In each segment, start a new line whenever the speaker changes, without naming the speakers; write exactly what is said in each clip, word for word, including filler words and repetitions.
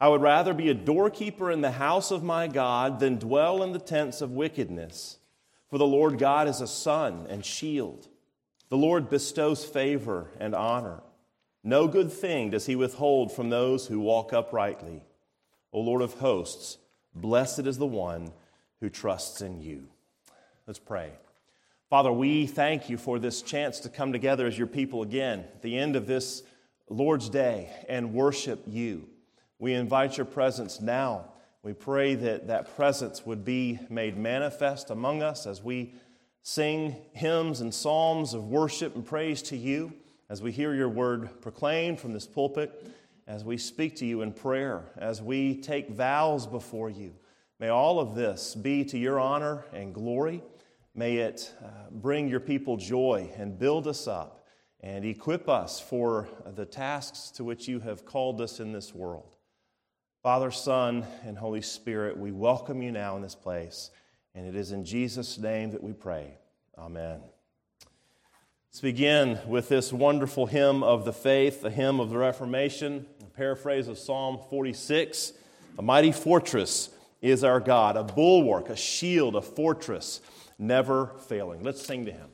I would rather be a doorkeeper in the house of my God than dwell in the tents of wickedness. For the Lord God is a sun and shield. The Lord bestows favor and honor. No good thing does he withhold from those who walk uprightly. O Lord of hosts, blessed is the one who trusts in you. Let's pray. Father, we thank you for this chance to come together as your people again at the end of this Lord's Day and worship you. We invite your presence now. We pray that that presence would be made manifest among us as we sing hymns and psalms of worship and praise to you, as we hear your word proclaimed from this pulpit, as we speak to you in prayer, as we take vows before you. May all of this be to your honor and glory. May it uh, bring your people joy and build us up and equip us for the tasks to which you have called us in this world. Father, Son, and Holy Spirit, we welcome you now in this place, and it is in Jesus' name that we pray. Amen. Let's begin with this wonderful hymn of the faith, a hymn of the Reformation, a paraphrase of Psalm forty-six. A mighty fortress is our God, a bulwark, a shield, a fortress, never failing. Let's sing to him.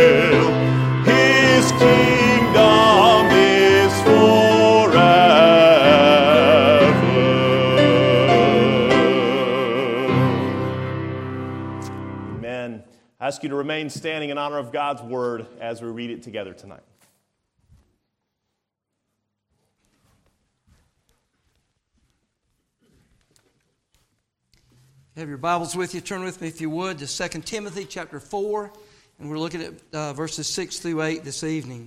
His kingdom is forever.
Amen. I ask you to remain standing in honor of God's word as we read it together tonight.
Have your Bibles with you. Turn with me, if you would, to Second Timothy chapter four, and we're looking at uh, verses six through eight this evening.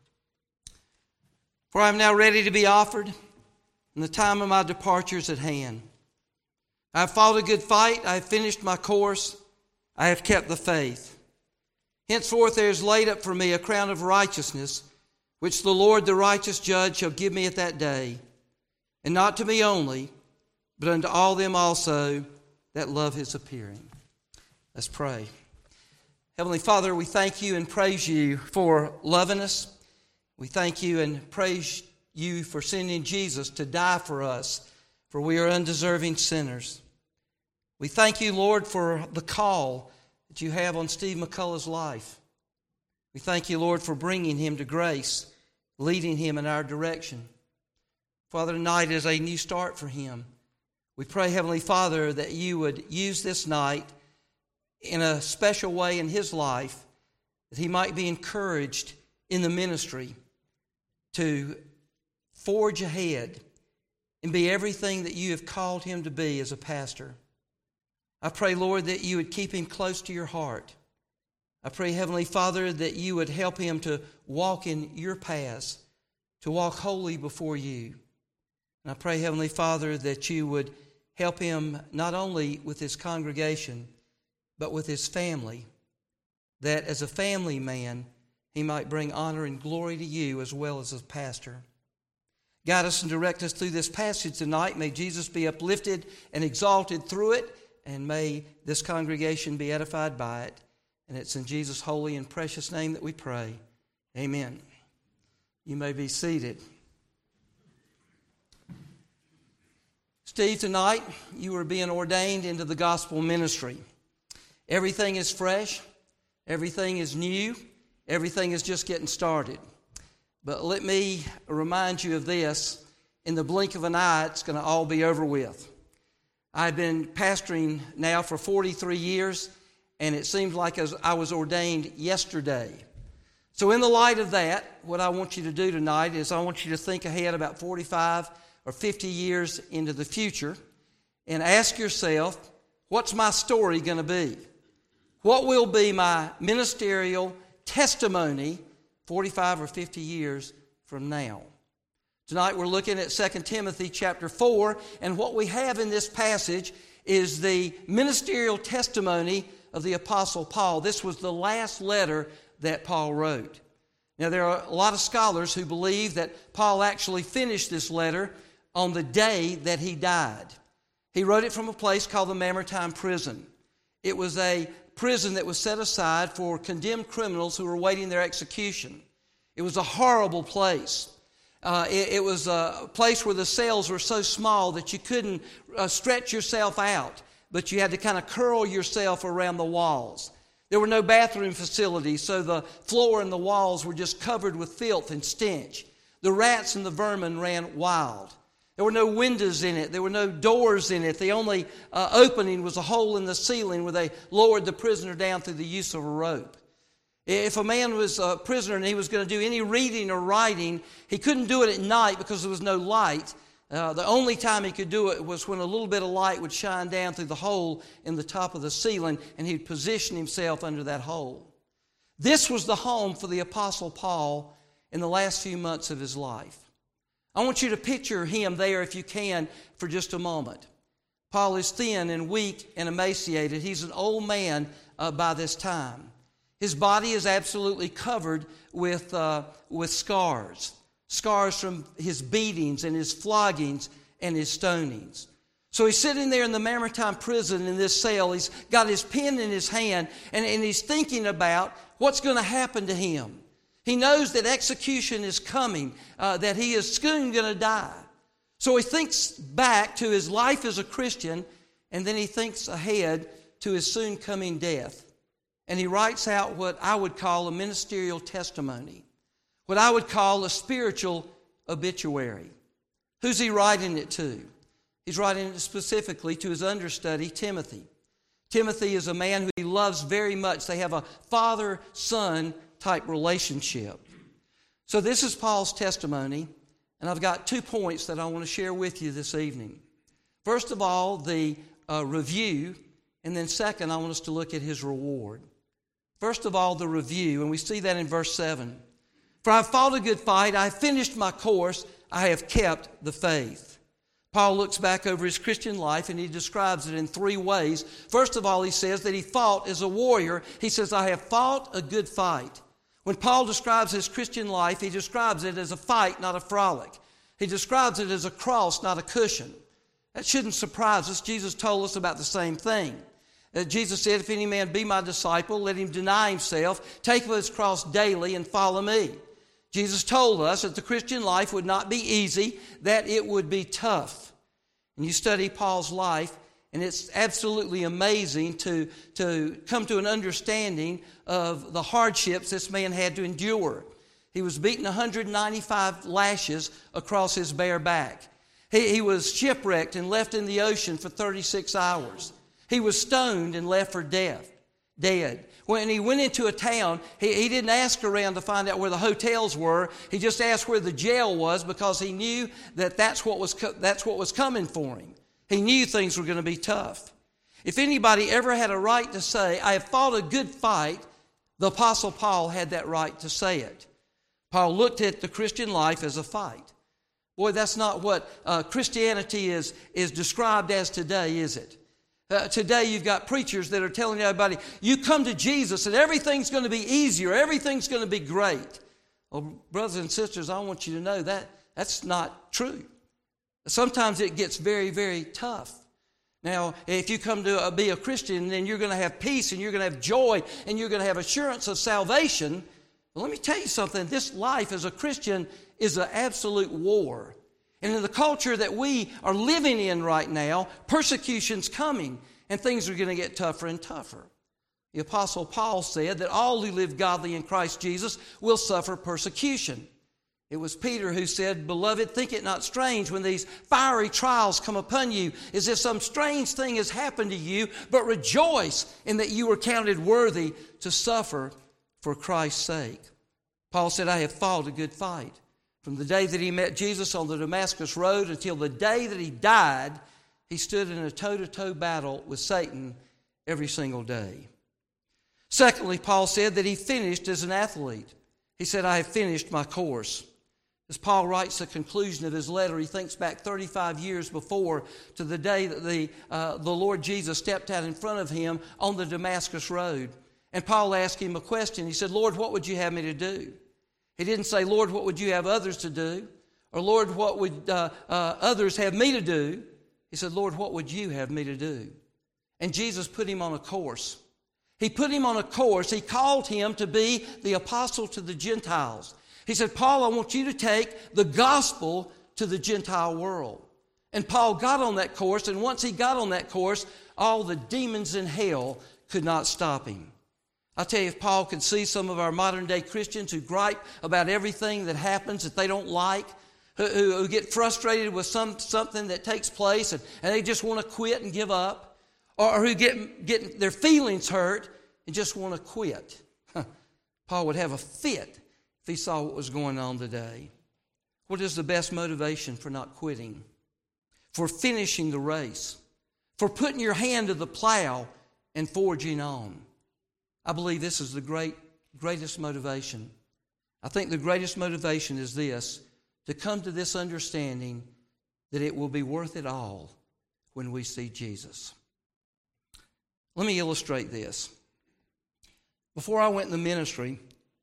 For I am now ready to be offered, and the time of my departure is at hand. I have fought a good fight, I have finished my course, I have kept the faith. Henceforth there is laid up for me a crown of righteousness, which the Lord the righteous judge shall give me at that day, and not to me only, but unto all them also that love his appearing. Let's pray. Heavenly Father, we thank you and praise you for loving us. We thank you and praise you for sending Jesus to die for us, for we are undeserving sinners. We thank you, Lord, for the call that you have on Steve McCullough's life. We thank you, Lord, for bringing him to grace, leading him in our direction. Father, tonight is a new start for him. We pray, Heavenly Father, that you would use this night in a special way in his life, that he might be encouraged in the ministry to forge ahead and be everything that you have called him to be as a pastor. I pray, Lord, that you would keep him close to your heart. I pray, Heavenly Father, that you would help him to walk in your paths, to walk holy before you. And I pray, Heavenly Father, that you would help him not only with his congregation, but with his family, that as a family man, he might bring honor and glory to you as well as a pastor. Guide us and direct us through this passage tonight. May Jesus be uplifted and exalted through it, and may this congregation be edified by it. And it's in Jesus' holy and precious name that we pray. Amen. You may be seated. Steve, tonight you are being ordained into the gospel ministry. Everything is fresh. Everything is new. Everything is just getting started. But let me remind you of this. In the blink of an eye, it's going to all be over with. I've been pastoring now for forty-three years, and it seems like I was ordained yesterday. So in the light of that, what I want you to do tonight is I want you to think ahead about forty-five or fifty years into the future and ask yourself, what's my story going to be? What will be my ministerial testimony forty-five or fifty years from now? Tonight we're looking at Second Timothy chapter four, and what we have in this passage is the ministerial testimony of the Apostle Paul. This was the last letter that Paul wrote. Now there are a lot of scholars who believe that Paul actually finished this letter on the day that he died. He wrote it from a place called the Mamertine prison. It was a prison that was set aside for condemned criminals who were awaiting their execution. It was a horrible place. Uh, it, it was a place where the cells were so small that you couldn't uh, stretch yourself out, but you had to kind of curl yourself around the walls. There were no bathroom facilities, so the floor and the walls were just covered with filth and stench. The rats and the vermin ran wild. There were no windows in it. There were no doors in it. The only uh, opening was a hole in the ceiling where they lowered the prisoner down through the use of a rope. If a man was a prisoner and he was going to do any reading or writing, he couldn't do it at night because there was no light. Uh, the only time he could do it was when a little bit of light would shine down through the hole in the top of the ceiling, and he'd position himself under that hole. This was the home for the Apostle Paul in the last few months of his life. I want you to picture him there, if you can, for just a moment. Paul is thin and weak and emaciated. He's an old man uh, by this time. His body is absolutely covered with, uh, with scars. Scars from his beatings and his floggings and his stonings. So he's sitting there in the Mamertine prison in this cell. He's got his pen in his hand, and, and he's thinking about what's going to happen to him. He knows that execution is coming, uh, that he is soon going to die. So he thinks back to his life as a Christian, and then he thinks ahead to his soon coming death. And he writes out what I would call a ministerial testimony, what I would call a spiritual obituary. Who's he writing it to? He's writing it specifically to his understudy, Timothy. Timothy is a man who he loves very much. They have a father-son type relationship. So this is Paul's testimony, and I've got two points that I want to share with you this evening. First of all, the uh, review, and then second, I want us to look at his reward. First of all, the review, and we see that in verse seven. For I have fought a good fight, I have finished my course, I have kept the faith. Paul looks back over his Christian life and he describes it in three ways. First of all, he says that he fought as a warrior. He says, I have fought a good fight. When Paul describes his Christian life, he describes it as a fight, not a frolic. He describes it as a cross, not a cushion. That shouldn't surprise us. Jesus told us about the same thing. Uh, Jesus said, if any man be my disciple, let him deny himself, take up his cross daily, and follow me. Jesus told us that the Christian life would not be easy, that it would be tough. And you study Paul's life, and it's absolutely amazing to, to come to an understanding of the hardships this man had to endure. He was beaten one hundred ninety-five lashes across his bare back. He, he was shipwrecked and left in the ocean for thirty-six hours. He was stoned and left for death, dead. When he went into a town, he, he didn't ask around to find out where the hotels were. He just asked where the jail was because he knew that that's what was, co- that's what was coming for him. He knew things were going to be tough. If anybody ever had a right to say, I have fought a good fight, the Apostle Paul had that right to say it. Paul looked at the Christian life as a fight. Boy, that's not what uh, Christianity is, is described as today, is it? Uh, today you've got preachers that are telling everybody, you come to Jesus and everything's going to be easier, everything's going to be great. Well, brothers and sisters, I want you to know that that's not true. Sometimes it gets very, very tough. Now, if you come to be a Christian, then you're going to have peace and you're going to have joy and you're going to have assurance of salvation. But let me tell you something. This life as a Christian is an absolute war. And in the culture that we are living in right now, persecution's coming and things are going to get tougher and tougher. The Apostle Paul said that all who live godly in Christ Jesus will suffer persecution. It was Peter who said, Beloved, think it not strange when these fiery trials come upon you, as if some strange thing has happened to you, but rejoice in that you were counted worthy to suffer for Christ's sake. Paul said, I have fought a good fight. From the day that he met Jesus on the Damascus Road until the day that he died, he stood in a toe-to-toe battle with Satan every single day. Secondly, Paul said that he finished as an athlete. He said, I have finished my course. As Paul writes the conclusion of his letter, he thinks back thirty-five years before to the day that the, uh, the Lord Jesus stepped out in front of him on the Damascus Road. And Paul asked him a question. He said, Lord, what would you have me to do? He didn't say, Lord, what would you have others to do? Or, Lord, what would uh, uh, others have me to do? He said, Lord, what would you have me to do? And Jesus put him on a course. He put him on a course. He called him to be the apostle to the Gentiles. He said, Paul, I want you to take the gospel to the Gentile world. And Paul got on that course, and once he got on that course, all the demons in hell could not stop him. I'll tell you, if Paul could see some of our modern-day Christians who gripe about everything that happens that they don't like, who, who, who get frustrated with some something that takes place and, and they just want to quit and give up, or, or who get, get their feelings hurt and just want to quit. Paul would have a fit if he saw what was going on today. What is the best motivation for not quitting? For finishing the race? For putting your hand to the plow and forging on? I believe this is the great, greatest motivation. I think the greatest motivation is this, to come to this understanding that it will be worth it all when we see Jesus. Let me illustrate this. Before I went in the ministry,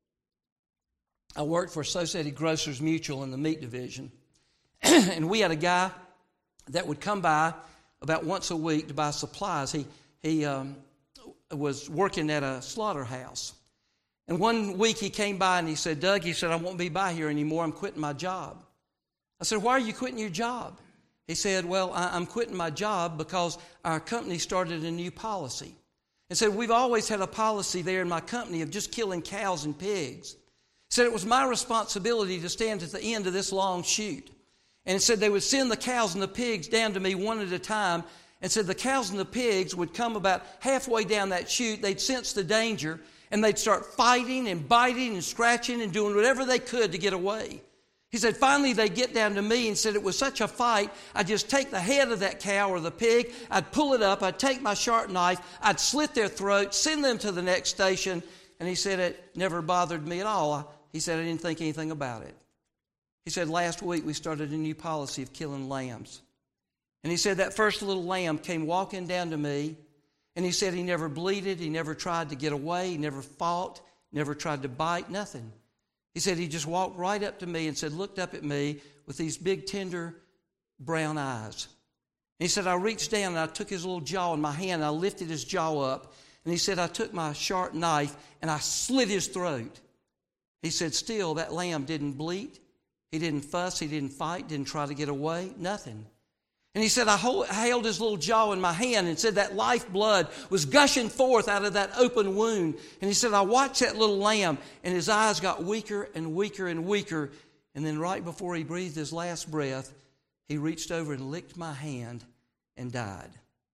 I worked for Associated Grocers Mutual in the meat division. And we had a guy that would come by about once a week to buy supplies. He, he, um, was working at a slaughterhouse. And one week he came by and he said, Doug, he said, I won't be by here anymore. I'm quitting my job. I said, why are you quitting your job? He said, well, I'm quitting my job because our company started a new policy. And said, we've always had a policy there in my company of just killing cows and pigs. He said, it was my responsibility to stand at the end of this long chute. And he said they would send the cows and the pigs down to me one at a time. and said the cows and the pigs would come about halfway down that chute. They'd sense the danger, and they'd start fighting and biting and scratching and doing whatever they could to get away. He said, finally, they'd get down to me and said it was such a fight, I'd just take the head of that cow or the pig, I'd pull it up, I'd take my sharp knife, I'd slit their throat, send them to the next station. And he said it never bothered me at all. He said I didn't think anything about it. He said last week we started a new policy of killing lambs. And he said that first little lamb came walking down to me, and he said he never bleated, he never tried to get away, he never fought, never tried to bite, nothing. He said he just walked right up to me and said, looked up at me with these big, tender, brown eyes. And he said, I reached down and I took his little jaw in my hand, and I lifted his jaw up. And he said, I took my sharp knife and I slit his throat. He said, still, that lamb didn't bleat. He didn't fuss. He didn't fight. Didn't try to get away. Nothing. And he said, I held his little jaw in my hand and said that life blood was gushing forth out of that open wound. And he said, I watched that little lamb, and his eyes got weaker and weaker and weaker. And then right before he breathed his last breath, he reached over and licked my hand and died.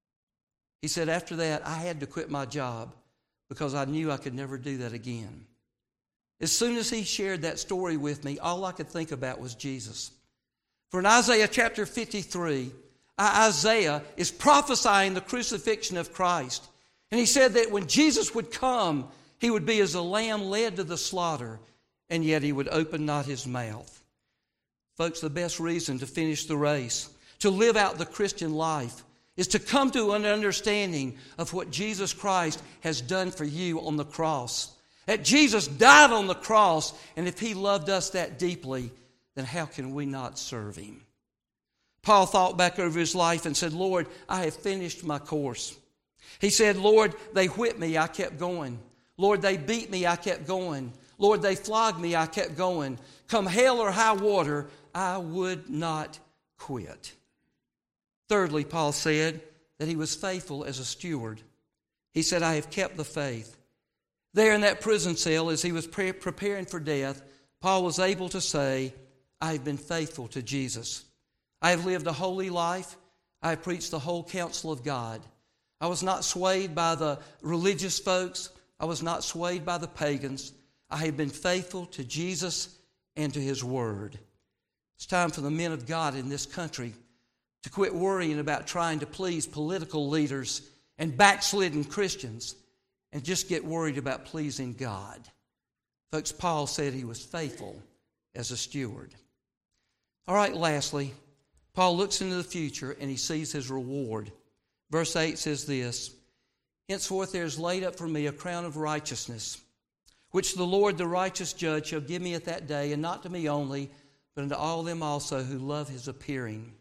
He said, after that, I had to quit my job because I knew I could never do that again. As soon as he shared that story with me, all I could think about was Jesus. For in Isaiah chapter fifty-three, Isaiah is prophesying the crucifixion of Christ. And he said that when Jesus would come, he would be as a lamb led to the slaughter, and yet he would open not his mouth. Folks, the best reason to finish the race, to live out the Christian life, is to come to an understanding of what Jesus Christ has done for you on the cross. That Jesus died on the cross, and if he loved us that deeply, then how can we not serve him? Paul thought back over his life and said, Lord, I have finished my course. He said, Lord, they whipped me, I kept going. Lord, they beat me, I kept going. Lord, they flogged me, I kept going. Come hell or high water, I would not quit. Thirdly, Paul said that he was faithful as a steward. He said, I have kept the faith. There in that prison cell, as he was pre- preparing for death, Paul was able to say, I have been faithful to Jesus. I have lived a holy life. I have preached the whole counsel of God. I was not swayed by the religious folks. I was not swayed by the pagans. I have been faithful to Jesus and to his word. It's time for the men of God in this country to quit worrying about trying to please political leaders and backslidden Christians and just get worried about pleasing God. Folks, Paul said he was faithful as a steward. All right, lastly, Paul looks into the future and he sees his reward. Verse eight says this, henceforth there is laid up for me a crown of righteousness, which the Lord, the righteous judge, shall give me at that day, and not to me only, but unto all them also who love his appearing.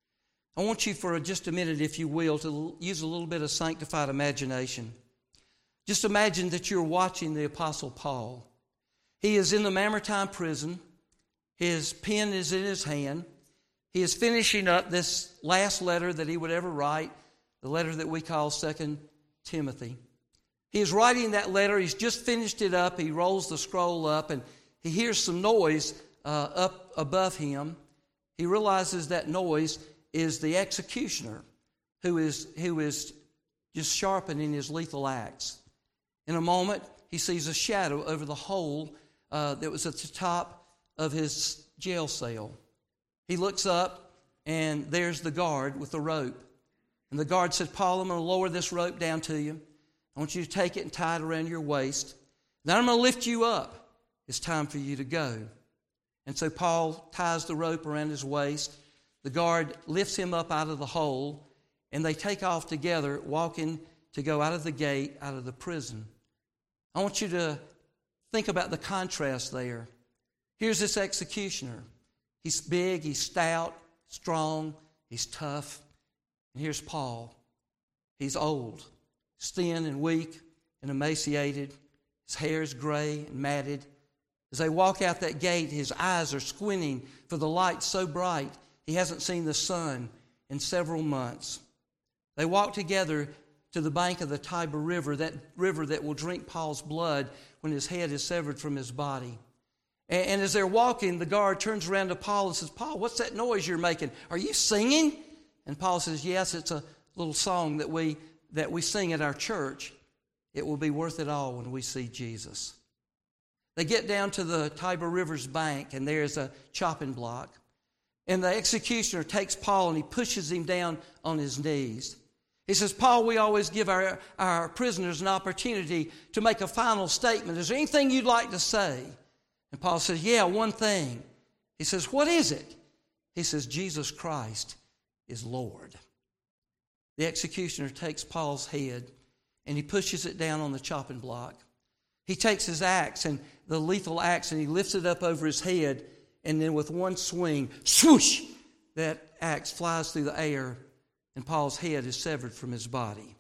I want you for just a minute, if you will, to use a little bit of sanctified imagination. Just imagine that you're watching the Apostle Paul. He is in the Mamertine prison. His pen is in his hand. He is finishing up this last letter that he would ever write, the letter that we call Second Timothy. He is writing that letter. He's just finished it up. He rolls the scroll up, and he hears some noise uh, up above him. He realizes that noise is the executioner who is, who is just sharpening his lethal axe. In a moment, he sees a shadow over the hole uh, that was at the top of his jail cell. He looks up, and there's the guard with the rope. And the guard said, Paul, I'm going to lower this rope down to you. I want you to take it and tie it around your waist. Then I'm going to lift you up. It's time for you to go. And so Paul ties the rope around his waist. The guard lifts him up out of the hole, and they take off together, walking to go out of the gate, out of the prison. I want you to think about the contrast there. Here's this executioner. He's big, he's stout, strong, he's tough. And here's Paul. He's old, thin and weak and emaciated. His hair is gray and matted. As they walk out that gate, his eyes are squinting for the light so bright he hasn't seen the sun in several months. They walk together to the bank of the Tiber River, that river that will drink Paul's blood when his head is severed from his body. And, and as they're walking, the guard turns around to Paul and says, Paul, what's that noise you're making? Are you singing? And Paul says, yes, it's a little song that we that we sing at our church, it will be worth it all when we see Jesus. They get down to the Tiber River's bank, and there's a chopping block. And the executioner takes Paul and he pushes him down on his knees. He says, Paul, we always give our, our prisoners an opportunity to make a final statement. Is there anything you'd like to say? And Paul says, yeah, one thing. He says, what is it? He says, Jesus Christ is Lord. The executioner takes Paul's head and he pushes it down on the chopping block. He takes his axe, and the lethal axe, and he lifts it up over his head, and then with one swing, swoosh, that axe flies through the air, and Paul's head is severed from his body.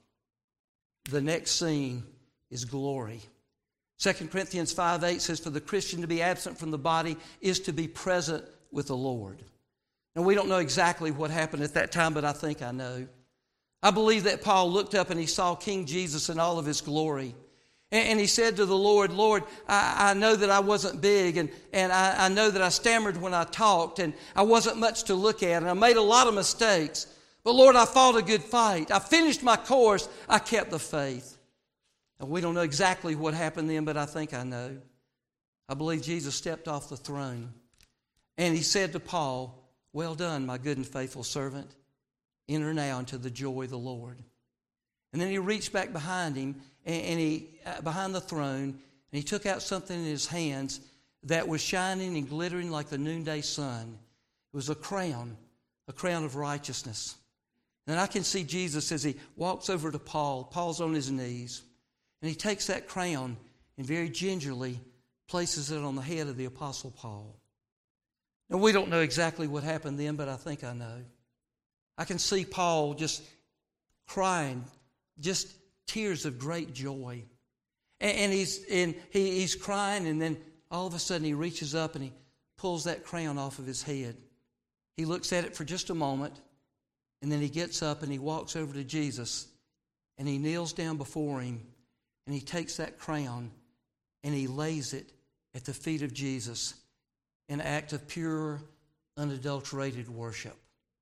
The next scene is glory. Second Corinthians five eight says, for the Christian to be absent from the body is to be present with the Lord. Now, we don't know exactly what happened at that time, but I think I know. I believe that Paul looked up and he saw King Jesus in all of his glory. And he said to the Lord, Lord, I, I know that I wasn't big, and, and I, I know that I stammered when I talked, and I wasn't much to look at, and I made a lot of mistakes. But Lord, I fought a good fight. I finished my course. I kept the faith. And we don't know exactly what happened then, but I think I know. I believe Jesus stepped off the throne, and he said to Paul, well done, my good and faithful servant. Enter now into the joy of the Lord. And then he reached back behind him, and he uh, behind the throne, and he took out something in his hands that was shining and glittering like the noonday sun. It was a crown, a crown of righteousness. And I can see Jesus as he walks over to Paul. Paul's on his knees, and he takes that crown and very gingerly places it on the head of the Apostle Paul. Now, we don't know exactly what happened then, but I think I know. I can see Paul just crying, just tears of great joy. And, and, he's, and he, he's crying, and then all of a sudden he reaches up and he pulls that crown off of his head. He looks at it for just a moment, and then he gets up and he walks over to Jesus, and he kneels down before him, and he takes that crown and he lays it at the feet of Jesus in an act of pure, unadulterated worship.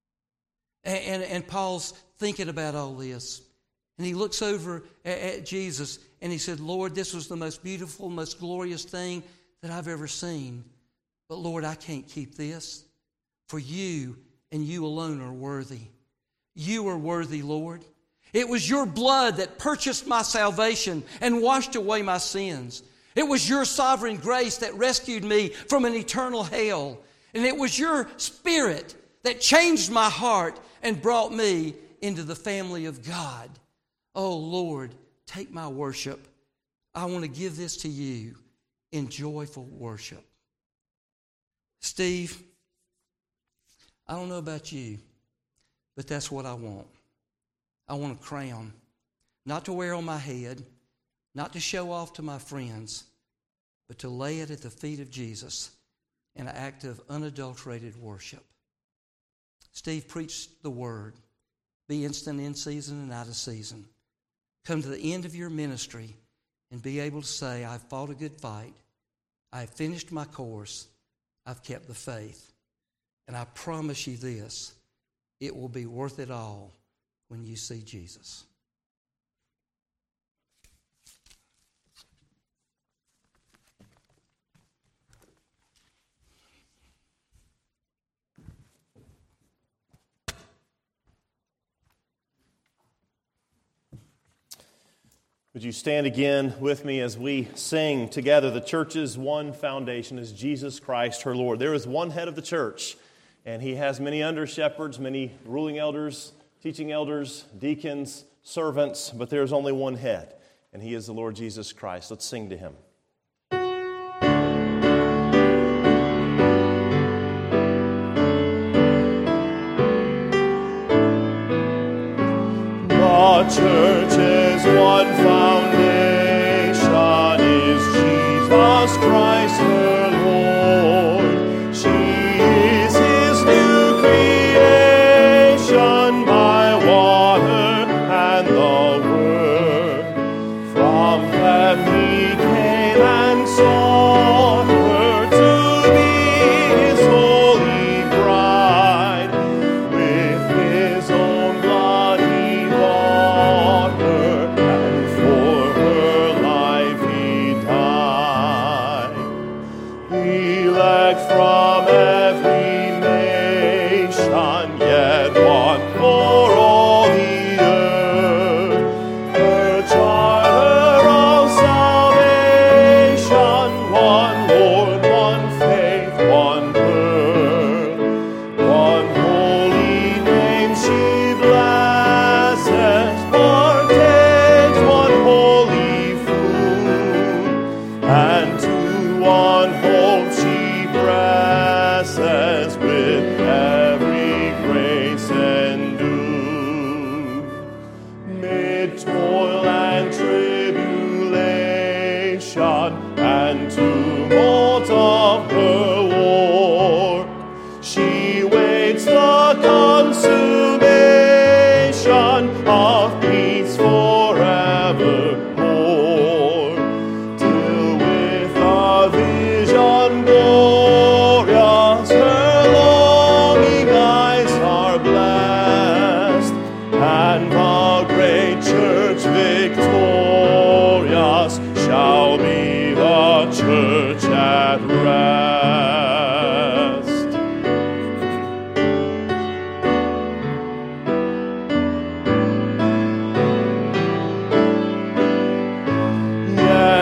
And, and, and Paul's thinking about all this. And he looks over at, at Jesus and he said, Lord, this was the most beautiful, most glorious thing that I've ever seen. But Lord, I can't keep this. For you and you alone are worthy. You are worthy, Lord. It was your blood that purchased my salvation and washed away my sins. It was your sovereign grace that rescued me from an eternal hell. And it was your Spirit that changed my heart and brought me into the family of God. Oh, Lord, take my worship. I want to give this to you in joyful worship. Steve, I don't know about you, but that's what I want. I want a crown, not to wear on my head, not to show off to my friends, but to lay it at the feet of Jesus in an act of unadulterated worship. Steve, preach the word. Be instant in season and out of season. Come to the end of your ministry and be able to say, I've fought a good fight. I've finished my course. I've kept the faith. And I promise you this, it will be worth it all when you see Jesus.
Would you stand again with me as we sing together? The church's one foundation is Jesus Christ, her Lord. There is one head of the church, and he has many under-shepherds, many ruling elders, teaching elders, deacons, servants, but there is only one head, and he is the Lord Jesus Christ. Let's sing to him. The church's one foundation is Jesus Christ her Lord. She is his new creation by water and the word. From heaven he came and sought her to be his holy bride. With his own blood he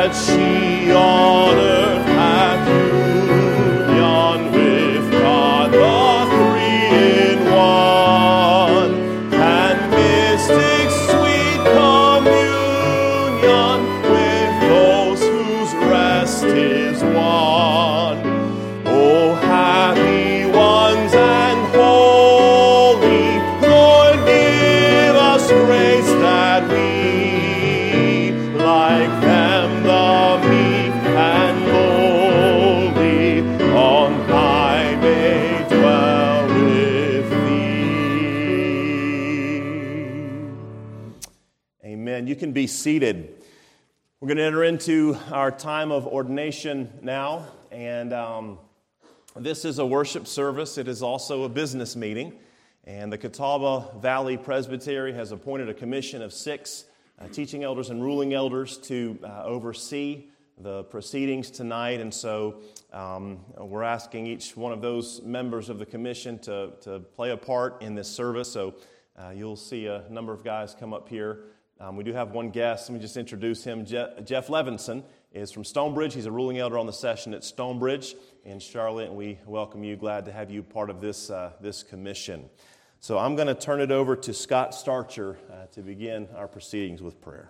that she on earth hath union with God the three in one, and mystic sweet communion with those whose rest is won. Oh, happy ones and holy, Lord, give us grace that we, like them, the meek and lowly, on high may dwell with thee. Amen. You can be seated. We're going to enter into our time of ordination now, and um, this is a worship service. It is also a business meeting, and the Catawba Valley Presbytery has appointed a commission of six uh, teaching elders and ruling elders to uh, oversee the proceedings tonight, and so um, we're asking each one of those members of the commission to, to play a part in this service. So uh, you'll see a number of guys come up here. Um, we do have one guest. Let me just introduce him. Je- Jeff Levinson is from Stonebridge. He's a ruling elder on the session at Stonebridge in Charlotte, and we welcome you. Glad to have you part of this uh, this commission. So I'm going to turn it over to Scott Starcher uh, to begin our proceedings with prayer.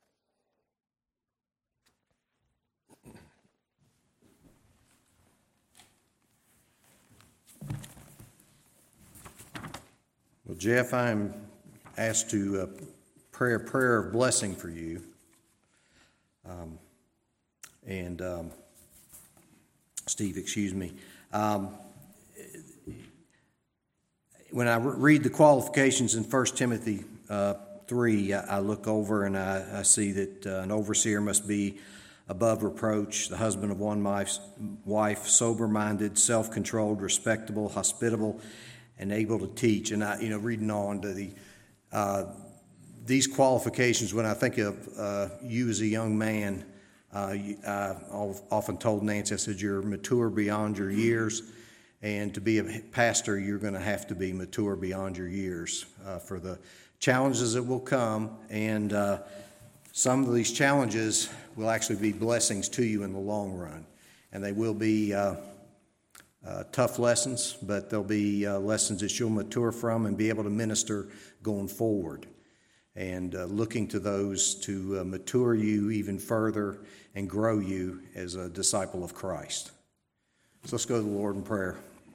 Well, Jeff, I'm asked to uh, pray a prayer of blessing for you. Um, and um, Steve, excuse me. Um, when I re- read the qualifications in First Timothy uh, three, I, I look over and I, I see that uh, an overseer must be above reproach, the husband of one wife, wife sober-minded, self-controlled, respectable, hospitable, and able to teach. And I, you know, reading on to the uh, these qualifications, when I think of uh, you as a young man, uh, I often told Nancy, I said, you're mature beyond your years, and to be a pastor, you're going to have to be mature beyond your years uh, for the challenges that will come, and uh, some of these challenges will actually be blessings to you in the long run, and they will be uh, uh, tough lessons, but they'll be uh, lessons that you'll mature from and be able to minister going forward, and uh, looking to those to uh, mature you even further and grow you as a disciple of Christ. So let's go to the Lord in prayer.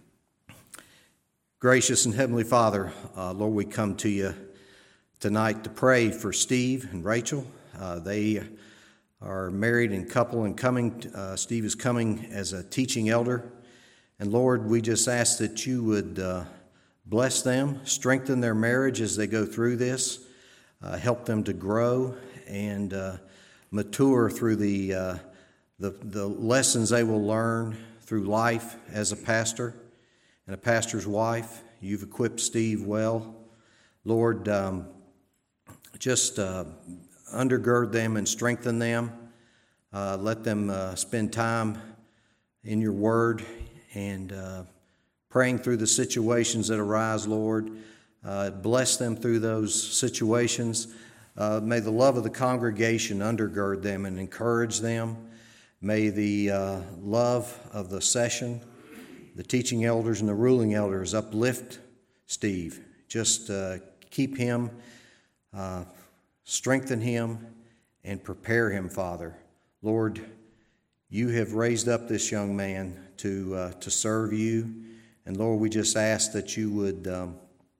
Gracious and Heavenly Father, uh, Lord, we come to you tonight to pray for Steve and Rachel. Uh, they are married and couple and coming. Uh, Steve is coming as a teaching elder. And Lord, we just ask that you would uh, bless them, strengthen their marriage as they go through this, uh, help them to grow and uh, mature through the, uh, the the lessons they will learn through life as a pastor and a pastor's wife. You've equipped Steve well. Lord, um, just uh, undergird them and strengthen them. Uh, let them uh, spend time in your word and uh, praying through the situations that arise, Lord. Uh, bless them through those situations. Uh, may the love of the congregation undergird them and encourage them. May the uh, love of the session, the teaching elders and the ruling elders uplift Steve. Just uh, keep him, uh, strengthen him, and prepare him, Father. Lord, you have raised up this young man to uh, to serve you. And Lord, we just ask that you would um,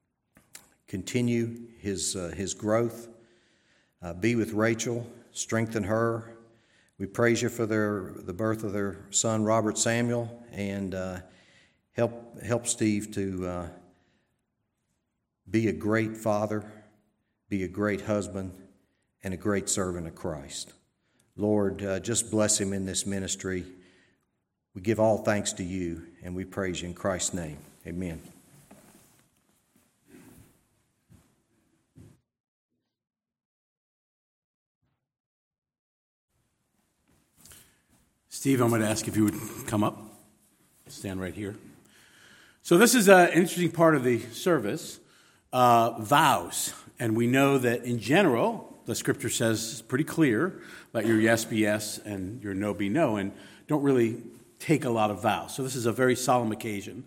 continue his, uh, his growth. Uh, be with Rachel, strengthen her. We praise you for their the birth of their son, Robert Samuel, and uh, help help Steve to uh, be a great father, be a great husband, and a great servant of Christ. Lord, uh, just bless him in this ministry. We give all thanks to you, and we praise you in Christ's name. Amen.
Steve, I'm going to ask if you would come up, stand right here. So this is an interesting part of the service, uh, vows. And we know that in general, the Scripture says pretty clear, let your yes be yes and your no be no, and don't really take a lot of vows. So this is a very solemn occasion.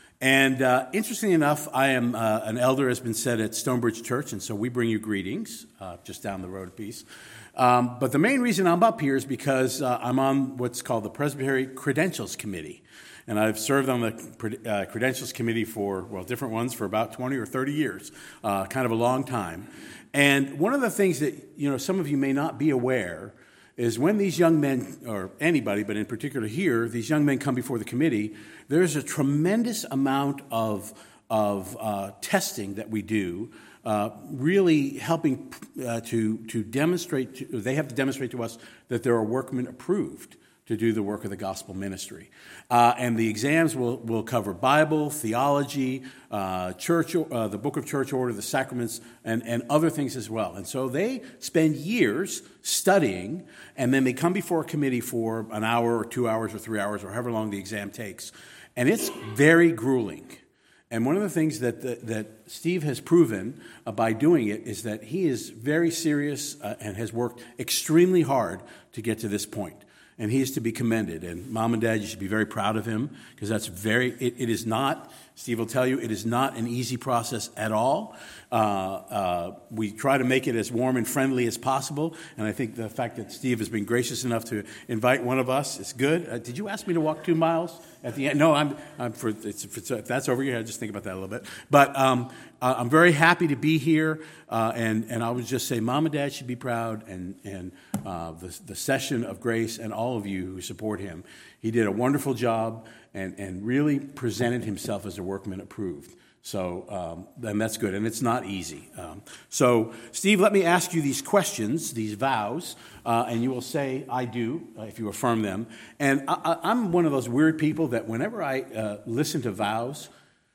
And uh, interestingly enough, I am uh, an elder, has been said, at Stonebridge Church, and so we bring you greetings, uh, just down the road a piece. Um, but the main reason I'm up here is because uh, I'm on what's called the Presbytery Credentials Committee. And I've served on the uh, Credentials Committee for, well, different ones for about twenty or thirty years, uh, kind of a long time. And one of the things that, you know, some of you may not be aware is when these young men, or anybody, but in particular here, these young men come before the committee, there's a tremendous amount of, of uh, testing that we do, uh, really helping uh, to, to demonstrate, to, they have to demonstrate to us that they're a workman approved to do the work of the gospel ministry. Uh, and the exams will, will cover Bible, theology, uh, church, uh, the book of church order, the sacraments, and, and other things as well. And so they spend years studying, and then they come before a committee for an hour or two hours or three hours or however long the exam takes. And it's very grueling. And one of the things that the, that Steve has proven uh, by doing it is that he is very serious uh, and has worked extremely hard to get to this point. And he is to be commended. And Mom and Dad, you should be very proud of him, because that's very, it, it is not, Steve will tell you, it is not an easy process at all. Uh, uh, we try to make it as warm and friendly as possible. And I think the fact that Steve has been gracious enough to invite one of us is good. Uh, did you ask me to walk two miles at the end? No, I'm, I'm for, it's, if, if that's over your head, just think about that a little bit. But um, uh, I'm very happy to be here. Uh, and, and I would just say Mom and Dad should be proud, and, and uh, the, the session of grace and all of you who support him. He did a wonderful job and, and really presented himself as a workman approved. So, um, and that's good, and it's not easy. Um, so, Steve, let me ask you these questions, these vows, uh, and you will say, I do, uh, if you affirm them. And I, I, I'm one of those weird people that whenever I uh, listen to vows,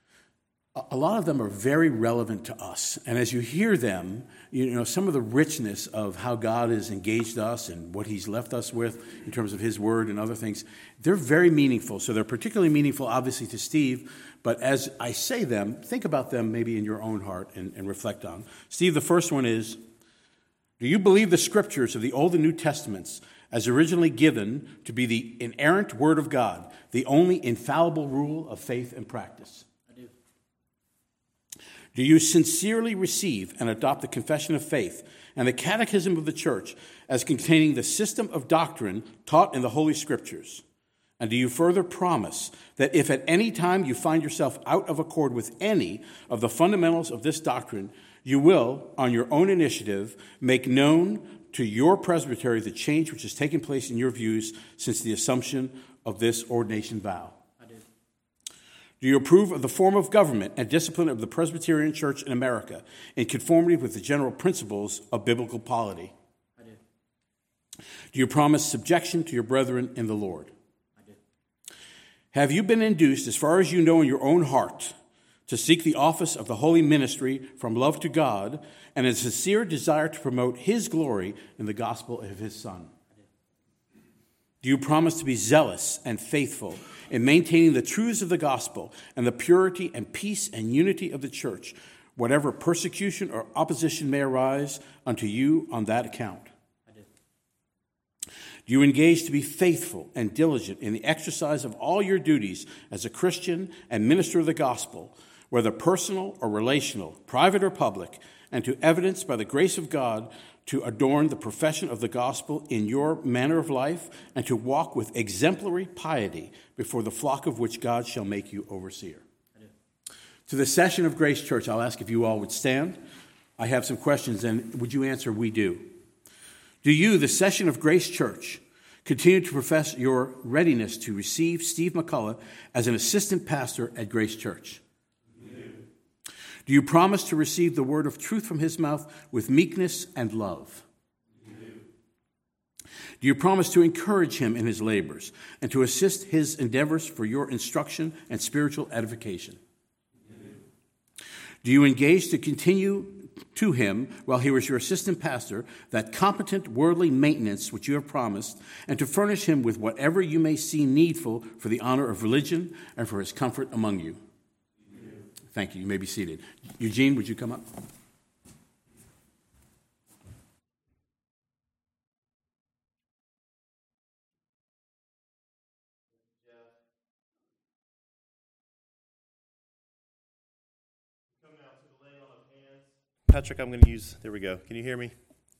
a lot of them are very relevant to us. And as you hear them, you know, some of the richness of how God has engaged us and what he's left us with in terms of his word and other things, they're very meaningful. So they're particularly meaningful, obviously, to Steve. But as I say them, think about them maybe in your own heart and, and reflect on. Steve, the first one is, do you believe the scriptures of the Old and New Testaments as originally given to be the inerrant word of God, the only infallible rule of faith and practice? Do you sincerely receive and adopt the Confession of Faith and the Catechism of the Church as containing the system of doctrine taught in the Holy Scriptures? And do you further promise that if at any time you find yourself out of accord with any of the fundamentals of this doctrine, you will, on your own initiative, make known to your presbytery the change which has taken place in your views since the assumption of this ordination vow? Do you approve of the form of government and discipline of the Presbyterian Church in America in conformity with the general principles of biblical polity? I do. Do you promise subjection to your brethren in the Lord? I do. Have you been induced, as far as you know in your own heart, to seek the office of the holy ministry from love to God and a sincere desire to promote his glory in the gospel of his Son? I do. Do you promise to be zealous and faithful in maintaining the truths of the gospel and the purity and peace and unity of the church, whatever persecution or opposition may arise unto you on that account? I do. Do you engage to be faithful and diligent in the exercise of all your duties as a Christian and minister of the gospel, whether personal or relational, private or public, and to evidence by the grace of God to adorn the profession of the gospel in your manner of life, and to walk with exemplary piety before the flock of which God shall make you overseer? To the session of Grace Church, I'll ask if you all would stand. I have some questions, and would you answer, we do? Do you, the session of Grace Church, continue to profess your readiness to receive Steve McCullough as an assistant pastor at Grace Church? Do you promise to receive the word of truth from his mouth with meekness and love? Do. Do you promise to encourage him in his labors and to assist his endeavors for your instruction and spiritual edification? Do. Do you engage to continue to him while he was your assistant pastor that competent worldly maintenance which you have promised, and to furnish him with whatever you may see needful for the honor of religion and for his comfort among you? Thank you. You may be seated. Eugene, would you come up?
Patrick, I'm going to use, there we go. Can you hear me?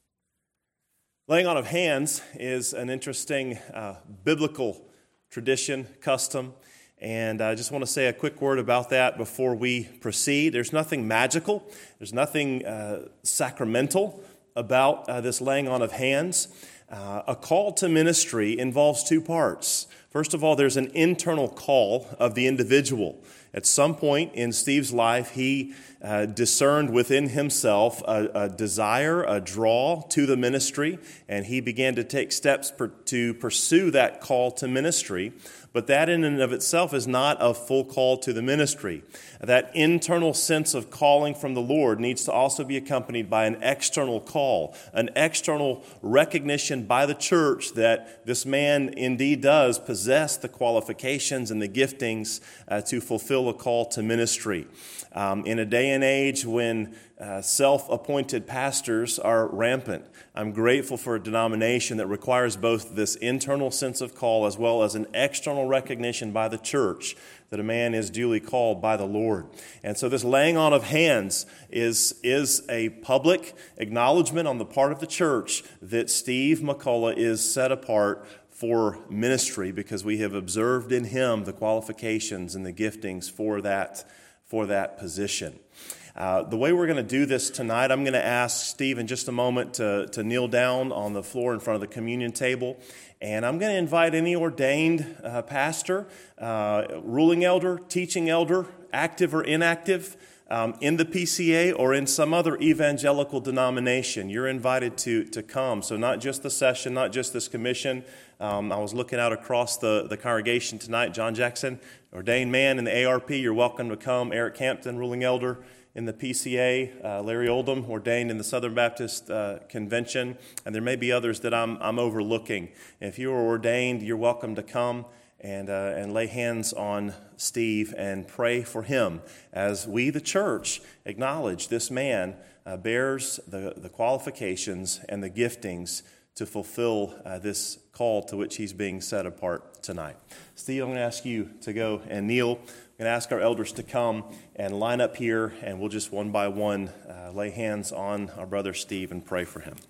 Laying on of hands is an interesting uh, biblical tradition, custom, and I just want to say a quick word about that before we proceed. There's nothing magical, there's nothing uh, sacramental about uh, this laying on of hands. Uh, a call to ministry involves two parts. First of all, there's an internal call of the individual. At some point in Steve's life, he uh, discerned within himself a, a desire, a draw to the ministry, and he began to take steps per, to pursue that call to ministry. But that in and of itself is not a full call to the ministry. That internal sense of calling from the Lord needs to also be accompanied by an external call, an external recognition by the church that this man indeed does possess the qualifications and the giftings uh, to fulfill a call to ministry. Um, in a day and age when uh, self-appointed pastors are rampant, I'm grateful for a denomination that requires both this internal sense of call as well as an external recognition by the church that a man is duly called by the Lord. And so this laying on of hands is, is a public acknowledgement on the part of the church that Steve McCullough is set apart for ministry because we have observed in him the qualifications and the giftings for that, for that position. Uh, the way we're going to do this tonight, I'm going to ask Steve in just a moment to, to kneel down on the floor in front of the communion table. And I'm going to invite any ordained uh, pastor, uh, ruling elder, teaching elder, active or inactive, um, in the P C A or in some other evangelical denomination. You're invited to, to come. So not just the session, not just this commission. Um, I was looking out across the, the congregation tonight. John Jackson, ordained man in the A R P, you're welcome to come. Eric Campton, ruling elder in the P C A, uh, Larry Oldham, ordained in the Southern Baptist uh, Convention, and there may be others that I'm, I'm overlooking. If you are ordained, you're welcome to come and, uh, and lay hands on Steve and pray for him as we, the church, acknowledge this man uh, bears the, the qualifications and the giftings to fulfill uh, this call to which he's being set apart tonight. Steve, I'm going to ask you to go and kneel. I'm going to ask our elders to come and line up here, and we'll just one by one uh, lay hands on our brother Steve and pray for him.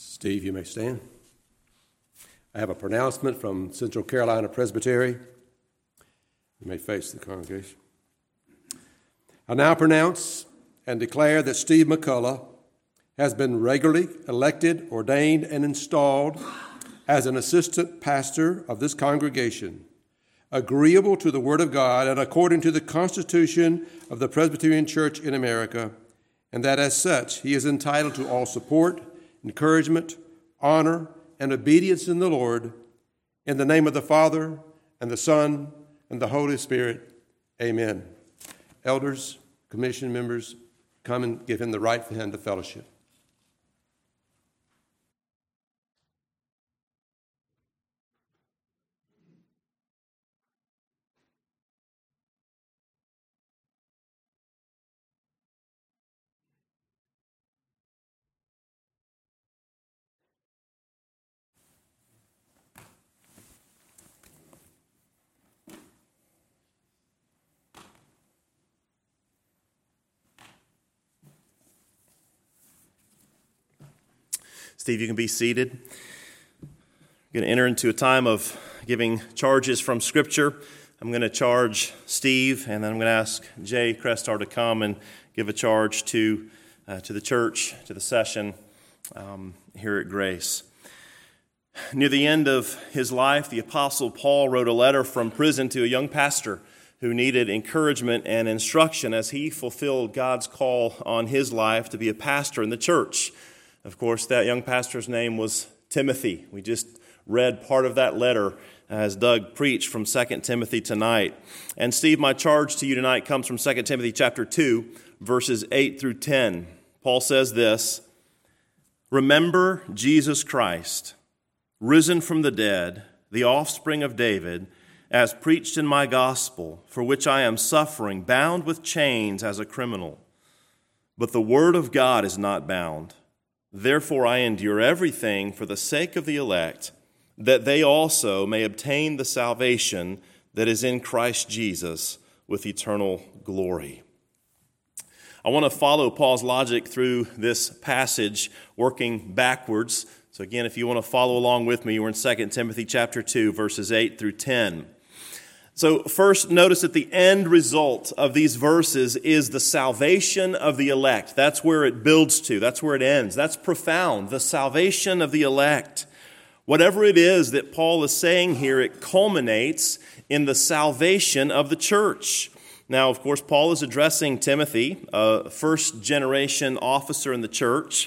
Steve, you may stand. I have a pronouncement from Central Carolina Presbytery. You may face the congregation. I now pronounce and declare that Steve McCullough has been regularly elected, ordained, and installed as an assistant pastor of this congregation, agreeable to the Word of God and according to the Constitution of the Presbyterian Church in America, and that as such he is entitled to all support, encouragement, honor, and obedience in the Lord, in the name of the Father, and the Son, and the Holy Spirit. Amen. Elders, commission members, come and give him the right hand of fellowship.
Steve, you can be seated. I'm going to enter into a time of giving charges from Scripture. I'm going to charge Steve, and then I'm going to ask Jay Crestar to come and give a charge to uh, to the church, to the session um, here at Grace. Near the end of his life, the Apostle Paul wrote a letter from prison to a young pastor who needed encouragement and instruction as he fulfilled God's call on his life to be a pastor in the church. Of course, that young pastor's name was Timothy. We just read part of that letter as Doug preached from Second Timothy tonight. And Steve, my charge to you tonight comes from Second Timothy chapter two, verses eight through ten. Paul says this, "Remember Jesus Christ, risen from the dead, the offspring of David, as preached in my gospel, for which I am suffering, bound with chains as a criminal. But the word of God is not bound. Therefore I endure everything for the sake of the elect, that they also may obtain the salvation that is in Christ Jesus with eternal glory." I want to follow Paul's logic through this passage, working backwards. So again, if you want to follow along with me, we're in Second Timothy chapter two, verses eight through ten. So first, notice that the end result of these verses is the salvation of the elect. That's where it builds to. That's where it ends. That's profound, the salvation of the elect. Whatever it is that Paul is saying here, it culminates in the salvation of the church. Now, of course, Paul is addressing Timothy, a first-generation officer in the church.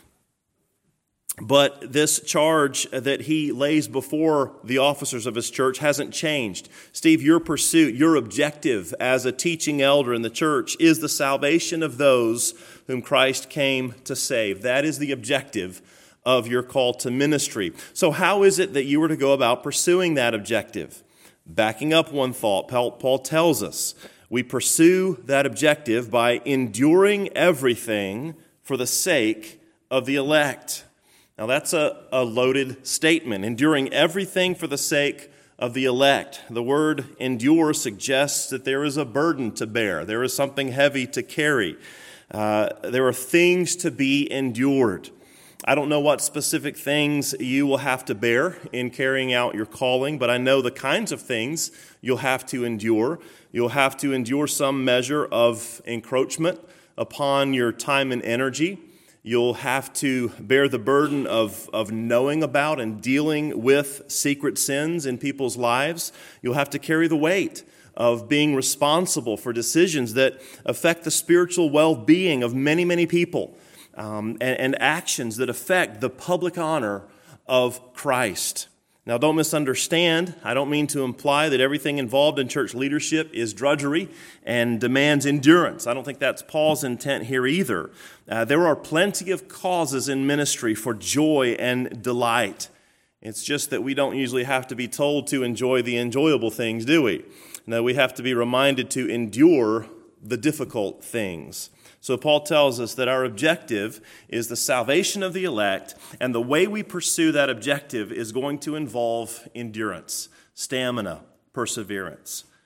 But this charge that he lays before the officers of his church hasn't changed. Steve, your pursuit, your objective as a teaching elder in the church is the salvation of those whom Christ came to save. That is the objective of your call to ministry. So how is it that you were to go about pursuing that objective? Backing up one thought, Paul tells us we pursue that objective by enduring everything for the sake of the elect. Now that's a, a loaded statement, enduring everything for the sake of the elect. The word endure suggests that there is a burden to bear. There is something heavy to carry. Uh, there are things to be endured. I don't know what specific things you will have to bear in carrying out your calling, but I know the kinds of things you'll have to endure. You'll have to endure some measure of encroachment upon your time and energy. You'll have to bear the burden of, of knowing about and dealing with secret sins in people's lives. You'll have to carry the weight of being responsible for decisions that affect the spiritual well-being of many, many people, um, and, and actions that affect the public honor of Christ. Now, don't misunderstand. I don't mean to imply that everything involved in church leadership is drudgery and demands endurance. I don't think that's Paul's intent here either. Uh, there are plenty of causes in ministry for joy and delight. It's just that we don't usually have to be told to enjoy the enjoyable things, do we? No, we have to be reminded to endure the difficult things. So Paul tells us that our objective is the salvation of the elect, and the way we pursue that objective is going to involve endurance, stamina, perseverance.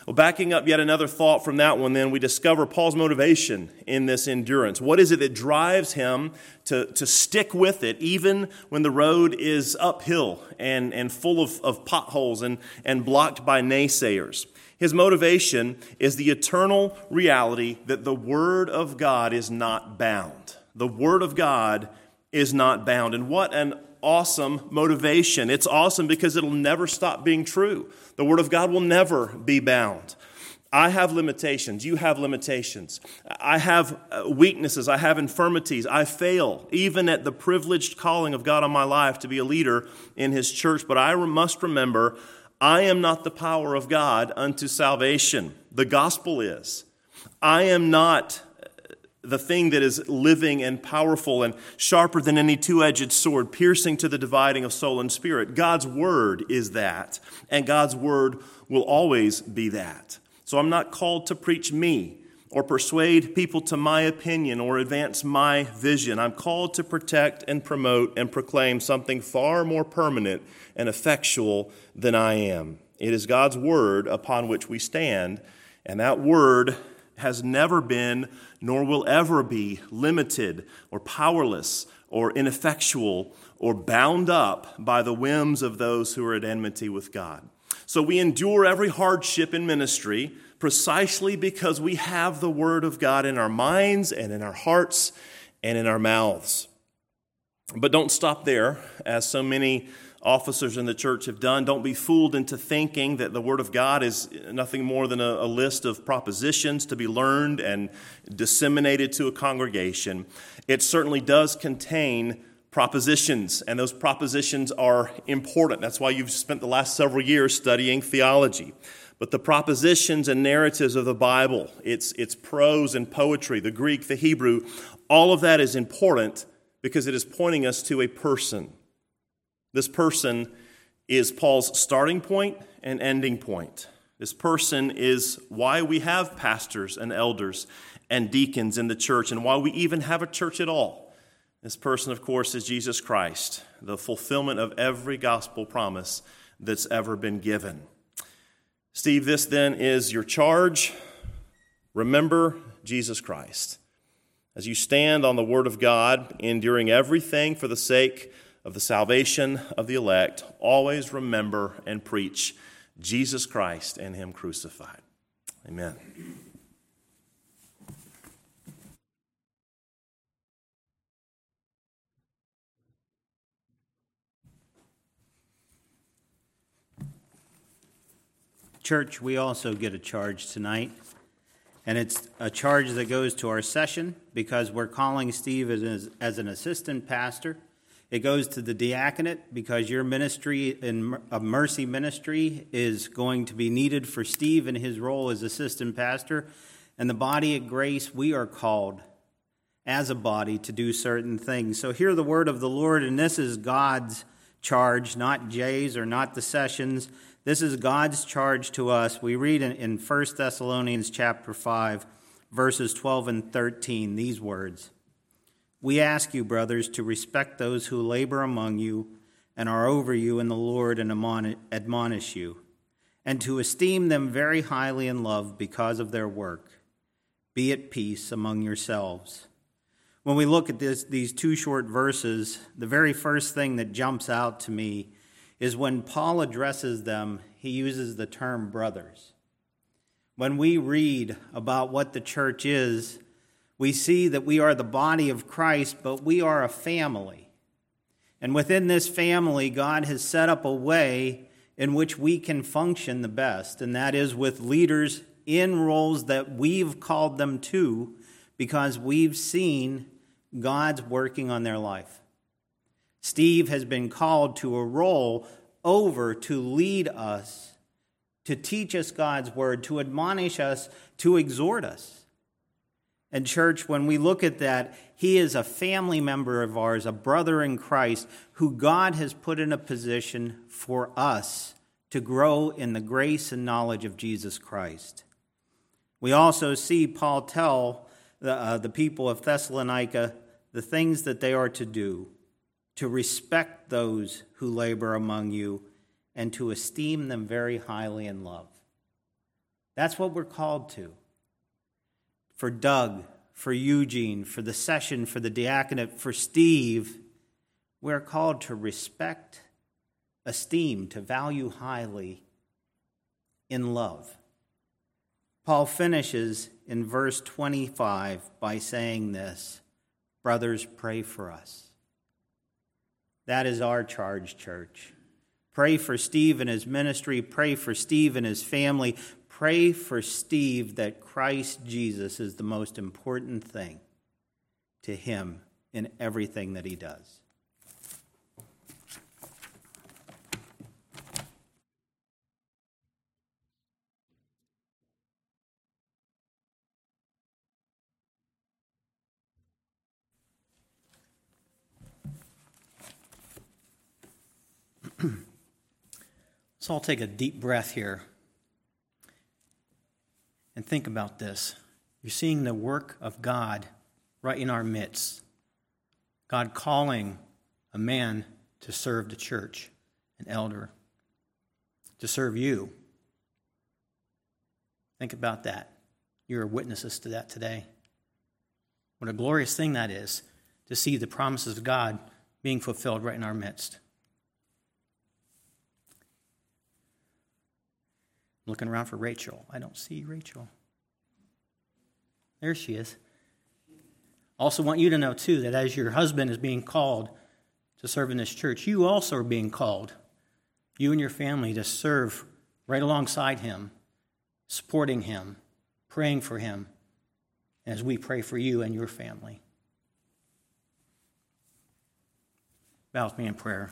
Well, backing up yet another thought from that one, then we discover Paul's motivation in this endurance. What is it that drives him to, to stick with it even when the road is uphill and, and full of, of potholes and, and blocked by naysayers? His motivation is the eternal reality that the Word of God is not bound. The Word of God is not bound. And what an awesome motivation. It's awesome because it'll never stop being true. The Word of God will never be bound. I have limitations. You have limitations. I have weaknesses. I have infirmities. I fail, even at the privileged calling of God on my life to be a leader in His church. But I must remember, I am not the power of God unto salvation. The gospel is. I am not the thing that is living and powerful and sharper than any two-edged sword, piercing to the dividing of soul and spirit. God's word is that, and God's word will always be that. So I'm not called to preach me or persuade people to my opinion or advance my vision. I'm called to protect and promote and proclaim something far more permanent and effectual than I am. It is God's word upon which we stand, and that word has never been nor will ever be limited or powerless or ineffectual or bound up by the whims of those who are at enmity with God. So we endure every hardship in ministry precisely because we have the Word of God in our minds and in our hearts and in our mouths. But don't stop there, as so many officers in the church have done. Don't be fooled into thinking that the Word of God is nothing more than a, a list of propositions to be learned and disseminated to a congregation. It certainly does contain propositions, and those propositions are important. That's why you've spent the last several years studying theology. But the propositions and narratives of the Bible, its, its prose and poetry, the Greek, the Hebrew, all of that is important because it is pointing us to a person. This person is Paul's starting point and ending point. This person is why we have pastors and elders and deacons in the church and why we even have a church at all. This person, of course, is Jesus Christ, the fulfillment of every gospel promise that's ever been given. Steve, this then is your charge. Remember Jesus Christ. As you stand on the Word of God, enduring everything for the sake of the salvation of the elect, always remember and preach Jesus Christ and Him crucified. Amen.
Church, we also get a charge tonight, and it's a charge that goes to our session because we're calling Steve as, as an assistant pastor. It goes to the diaconate because your ministry in a mercy ministry is going to be needed for Steve in his role as assistant pastor. And the body of grace, we are called as a body to do certain things. So hear the word of the Lord, and this is God's charge, not Jay's or not the sessions. This is God's charge to us. We read in, in First Thessalonians chapter five, verses twelve and thirteen, these words. We ask you, brothers, to respect those who labor among you and are over you in the Lord and admonish you, and to esteem them very highly in love because of their work. Be at peace among yourselves. When we look at this, these two short verses, the very first thing that jumps out to me is when Paul addresses them, he uses the term brothers. When we read about what the church is, we see that we are the body of Christ, but we are a family. And within this family, God has set up a way in which we can function the best, and that is with leaders in roles that we've called them to because we've seen God's working on their life. Steve has been called to a role over to lead us, to teach us God's word, to admonish us, to exhort us. And church, when we look at that, he is a family member of ours, a brother in Christ, who God has put in a position for us to grow in the grace and knowledge of Jesus Christ. We also see Paul tell the, uh, the people of Thessalonica the things that they are to do, to respect those who labor among you, and to esteem them very highly in love. That's what we're called to. For Doug, for Eugene, for the session, for the diaconate, for Steve, we're called to respect, esteem, to value highly in love. Paul finishes in verse twenty-five by saying this, brothers, pray for us. That is our charge, church. Pray for Steve and his ministry. Pray for Steve and his family. Pray for Steve that Christ Jesus is the most important thing to him in everything that he does.
Let's all take a deep breath here and think about this. You're seeing the work of God right in our midst. God calling a man to serve the church, an elder, to serve you. Think about that. You're witnesses to that today. What a glorious thing that is, to see the promises of God being fulfilled right in our midst. Looking around for Rachel. I don't see Rachel. There she is. Also want you to know, too, that as your husband is being called to serve in this church, you also are being called, you and your family, to serve right alongside him, supporting him, praying for him, as we pray for you and your family. Bow with me in prayer.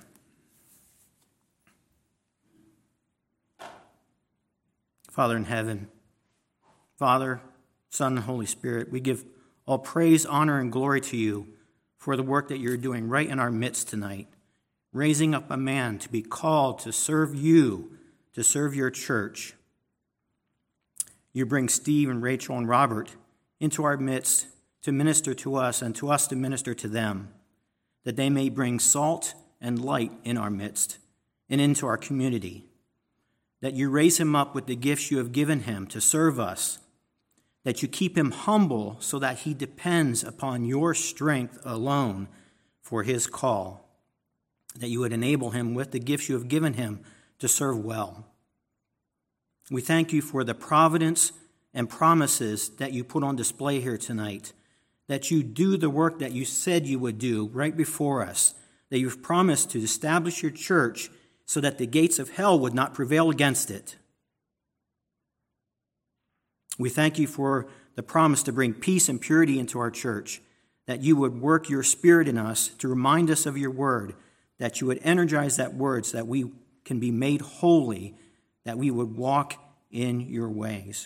Father in heaven, Father, Son, and Holy Spirit, we give all praise, honor, and glory to you for the work that you're doing right in our midst tonight, raising up a man to be called to serve you, to serve your church. You bring Steve and Rachel and Robert into our midst to minister to us and to us to minister to them, that they may bring salt and light in our midst and into our community, that you raise him up with the gifts you have given him to serve us, that you keep him humble so that he depends upon your strength alone for his call, that you would enable him with the gifts you have given him to serve well. We thank you for the providence and promises that you put on display here tonight, that you do the work that you said you would do right before us, that you've promised to establish your church so that the gates of hell would not prevail against it. We thank you for the promise to bring peace and purity into our church, that you would work your Spirit in us to remind us of your word, that you would energize that word so that we can be made holy, that we would walk in your ways.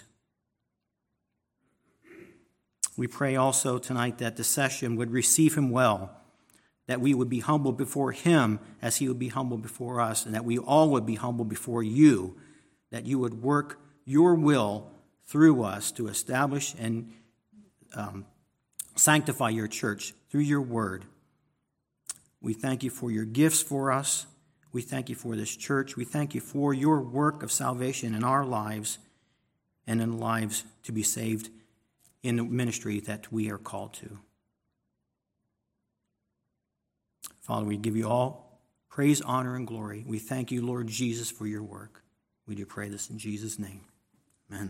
We pray also tonight that the session would receive him well, that we would be humble before him as he would be humble before us, and that we all would be humble before you, that you would work your will through us to establish and um, sanctify your church through your word. We thank you for your gifts for us. We thank you for this church. We thank you for your work of salvation in our lives and in lives to be saved in the ministry that we are called to. Father, we give you all praise, honor, and glory. We thank you, Lord Jesus, for your work. We do pray this in Jesus' name. Amen.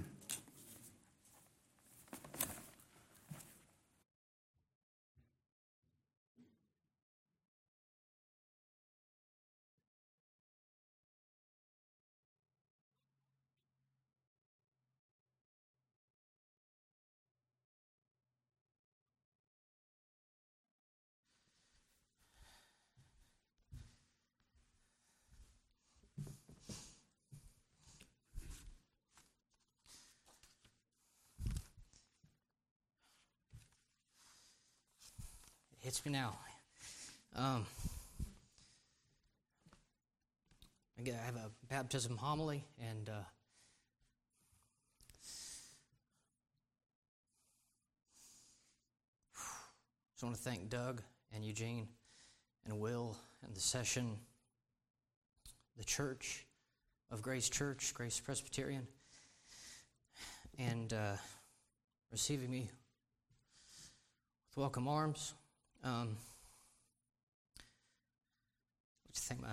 Hits me now. Um, I get- I have a baptism homily, and uh, just want to thank Doug and Eugene and Will and the session, the church of Grace Church, Grace Presbyterian. and uh, receiving me with welcome arms. Um, what do you think, my...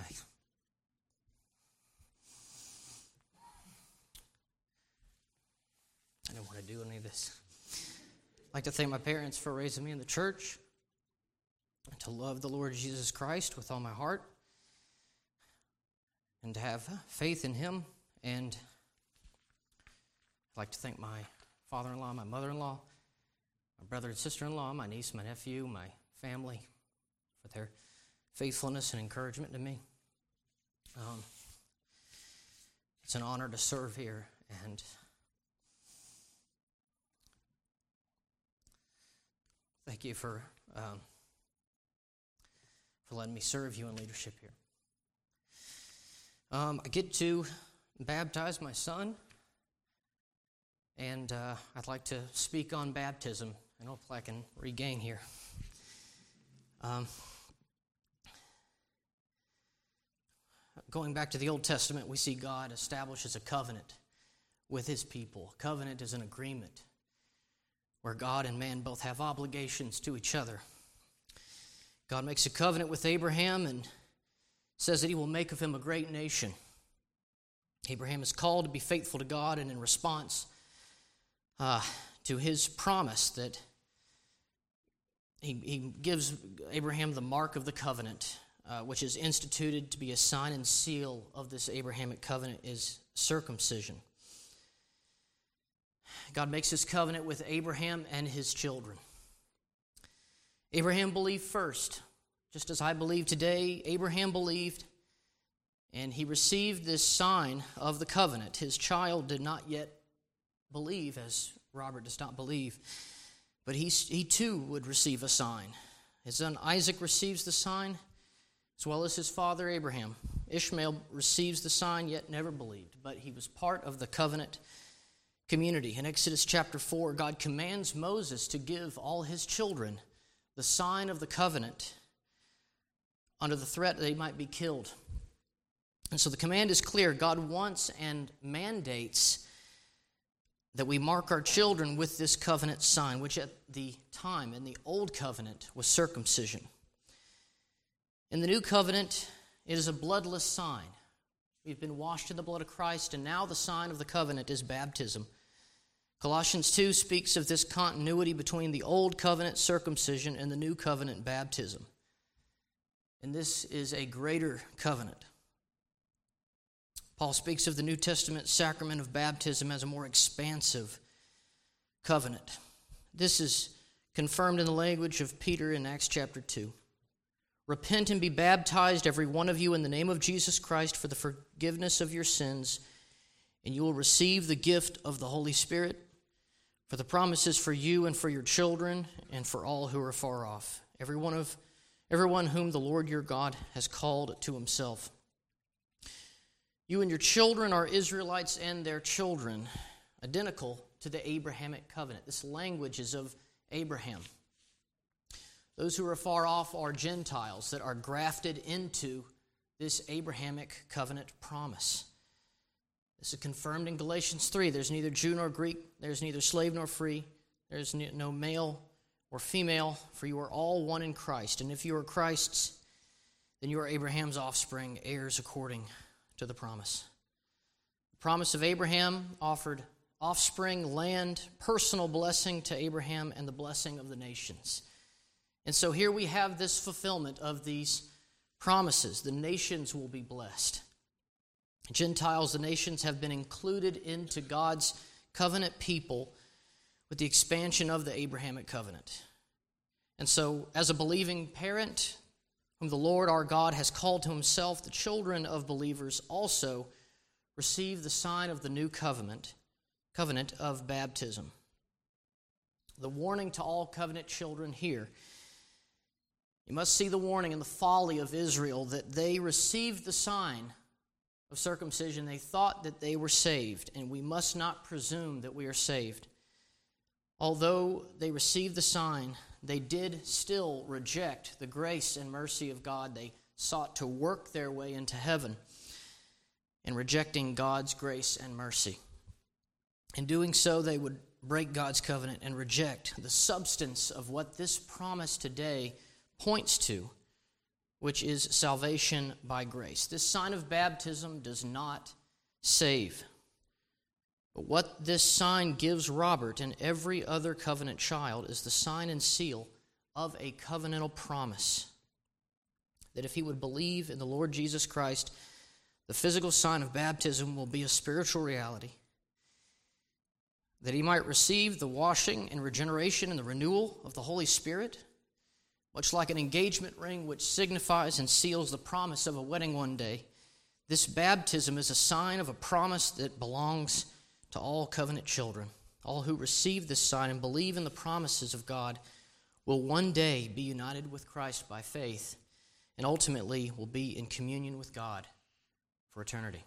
I didn't want to do any of this. I'd like to thank my parents for raising me in the church and to love the Lord Jesus Christ with all my heart and to have faith in Him. And I'd like to thank my father-in-law, my mother-in-law, my brother and sister-in-law, my niece, my nephew, my family for their faithfulness and encouragement to me. Um, it's an honor to serve here, and thank you for um, for letting me serve you in leadership here. Um, I get to baptize my son, and uh, I'd like to speak on baptism, and hopefully I can regain here. Um, going back to the Old Testament, we see God establishes a covenant with His people. A covenant is an agreement where God and man both have obligations to each other. God makes a covenant with Abraham and says that He will make of him a great nation. Abraham is called to be faithful to God, and in response uh, to his promise that he, he gives Abraham the mark of the covenant, uh, which is instituted to be a sign and seal of this Abrahamic covenant, is circumcision. God makes His covenant with Abraham and his children. Abraham believed first. Just as I believe today, Abraham believed, and he received this sign of the covenant. His child did not yet believe, as Robert does not believe, but he, he too would receive a sign. His son Isaac receives the sign, as well as his father Abraham. Ishmael receives the sign, yet never believed, but he was part of the covenant community. In Exodus chapter four, God commands Moses to give all his children the sign of the covenant under the threat that they might be killed. And so the command is clear. God wants and mandates that we mark our children with this covenant sign, which at the time, in the old covenant, was circumcision. In the new covenant, it is a bloodless sign. We've been washed in the blood of Christ, and now the sign of the covenant is baptism. Colossians two speaks of this continuity between the old covenant circumcision and the new covenant baptism. And this is a greater covenant. Paul speaks of the New Testament sacrament of baptism as a more expansive covenant. This is confirmed in the language of Peter in Acts chapter two. Repent and be baptized, every one of you, in the name of Jesus Christ for the forgiveness of your sins, and you will receive the gift of the Holy Spirit. For the promise is for you and for your children and for all who are far off, every one of everyone whom the Lord your God has called to Himself. You and your children are Israelites and their children, identical to the Abrahamic covenant. This language is of Abraham. Those who are far off are Gentiles that are grafted into this Abrahamic covenant promise. This is confirmed in Galatians three. There's neither Jew nor Greek. There's neither slave nor free. There's no male or female, for you are all one in Christ. And if you are Christ's, then you are Abraham's offspring, heirs according to the promise. The promise of Abraham offered offspring, land, personal blessing to Abraham, and the blessing of the nations. And so here we have this fulfillment of these promises. The nations will be blessed. Gentiles, the nations, have been included into God's covenant people with the expansion of the Abrahamic covenant. And so, as a believing parent, whom the Lord our God has called to Himself, the children of believers also receive the sign of the new covenant, covenant of baptism. The warning to all covenant children here: you must see the warning and the folly of Israel that they received the sign of circumcision. They thought that they were saved, and we must not presume that we are saved. Although they received the sign, they did still reject the grace and mercy of God. They sought to work their way into heaven in rejecting God's grace and mercy. In doing so, they would break God's covenant and reject the substance of what this promise today points to, which is salvation by grace. This sign of baptism does not save. But what this sign gives Robert and every other covenant child is the sign and seal of a covenantal promise. That if he would believe in the Lord Jesus Christ, the physical sign of baptism will be a spiritual reality. That he might receive the washing and regeneration and the renewal of the Holy Spirit, much like an engagement ring which signifies and seals the promise of a wedding one day. This baptism is a sign of a promise that belongs to all covenant children. All who receive this sign and believe in the promises of God will one day be united with Christ by faith and ultimately will be in communion with God for eternity.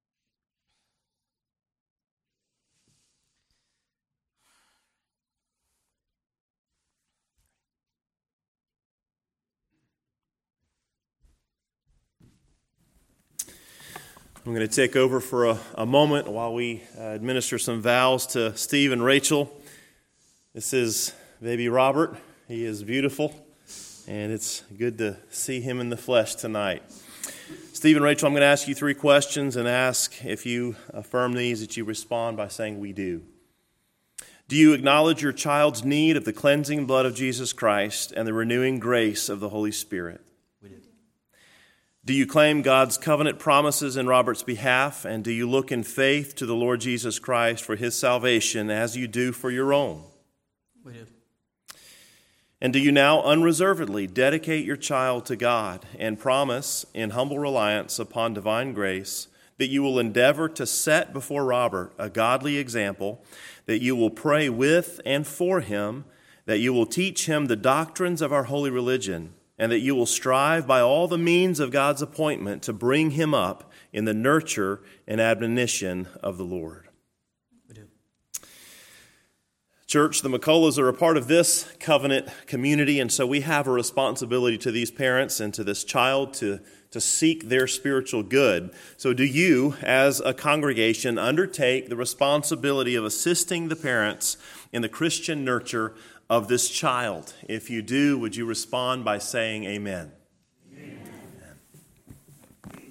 I'm going to take over for a, a moment while we uh, administer some vows to Steve and Rachel. This is baby Robert. He is beautiful, and it's good to see him in the flesh tonight. Steve and Rachel, I'm going to ask you three questions and ask if you affirm these that you respond by saying we do. Do you acknowledge your child's need of the cleansing blood of Jesus Christ and the renewing grace of the Holy Spirit?
We do.
Do you claim God's covenant promises in Robert's behalf, and do you look in faith to the Lord Jesus Christ for his salvation as you do for your own?
We do.
And do you now unreservedly dedicate your child to God and promise, in humble reliance upon divine grace, that you will endeavor to set before Robert a godly example, that you will pray with and for him, that you will teach him the doctrines of our holy religion, and that you will strive by all the means of God's appointment to bring him up in the nurture and admonition of the Lord?
We do.
Church, the McCulloughs are a part of this covenant community, and so we have a responsibility to these parents and to this child to, to seek their spiritual good. So do you, as a congregation, undertake the responsibility of assisting the parents in the Christian nurture of this child? If you do, would you respond by saying amen? Amen. Amen.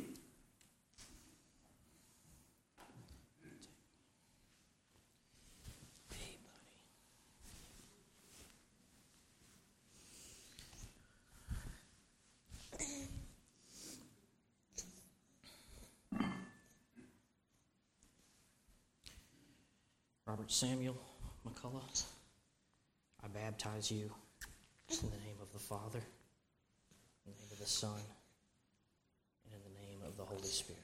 Robert Samuel McCullough, I baptize you in the name of the Father, in the name of the Son, and in the name of the Holy Spirit.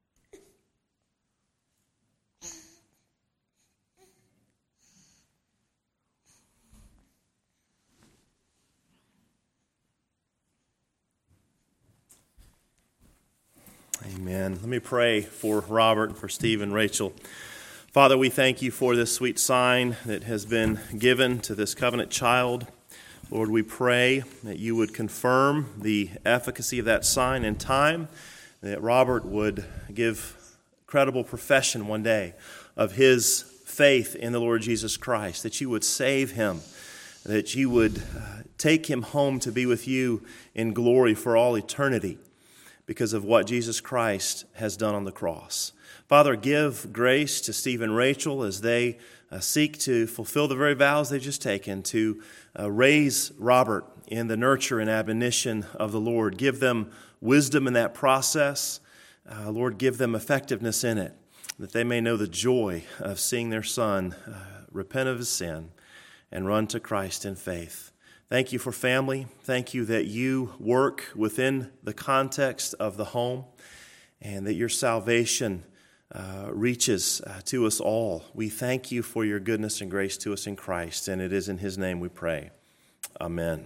Amen. Let me pray for Robert and for Steve and Rachel. Father, we thank you for this sweet sign that has been given to this covenant child. Lord, we pray that you would confirm the efficacy of that sign in time, that Robert would give credible profession one day of his faith in the Lord Jesus Christ, that you would save him, that you would take him home to be with you in glory for all eternity because of what Jesus Christ has done on the cross. Father, give grace to Steve and Rachel as they uh, seek to fulfill the very vows they've just taken to uh, raise Robert in the nurture and admonition of the Lord. Give them wisdom in that process. Uh, Lord, give them effectiveness in it, that they may know the joy of seeing their son uh, repent of his sin and run to Christ in faith. Thank you for family. Thank you that you work within the context of the home and that your salvation Uh, reaches uh, to us all. We thank you for your goodness and grace to us in Christ, and it is in his name we pray. Amen.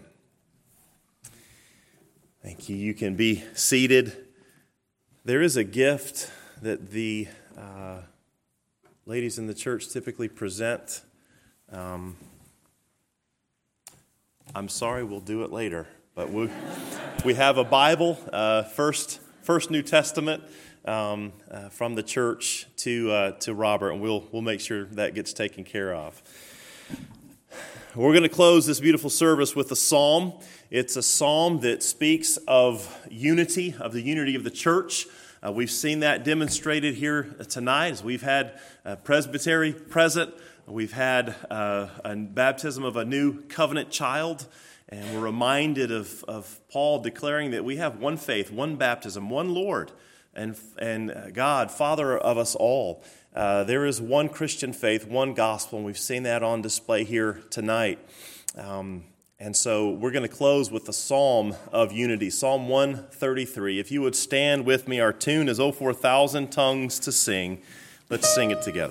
Thank you. You can be seated. There is a gift that the uh, ladies in the church typically present. Um, I'm sorry, we'll do it later, but we we have a Bible, uh, first First New Testament. um, uh, from the church to uh, to Robert, and we'll we'll make sure that gets taken care of. We're going to close this beautiful service with a psalm. It's a psalm that speaks of unity, of the unity of the church. Uh, we've seen that demonstrated here tonight as we've had a presbytery present. We've had uh, a baptism of a new covenant child, and we're reminded of, of Paul declaring that we have one faith, one baptism, one Lord, and, and God, Father of us all. Uh, there is one Christian faith, one gospel, and we've seen that on display here tonight. Um, and so we're going to close with the Psalm of Unity, Psalm one thirty-three. If you would stand with me, our tune is "Oh, for a Thousand Tongues to Sing." Let's sing it together.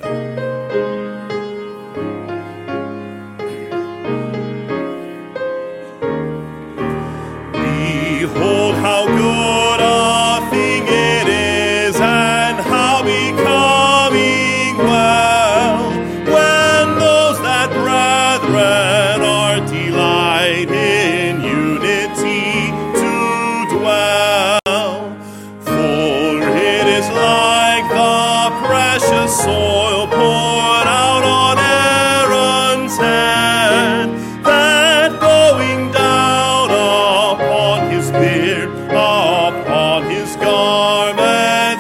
Behold how good a thing it is, and how becoming well, when those that brethren are delight in unity to dwell. For it is like the precious soil poured out on Aaron's hand, that going down upon his beard, upon his garment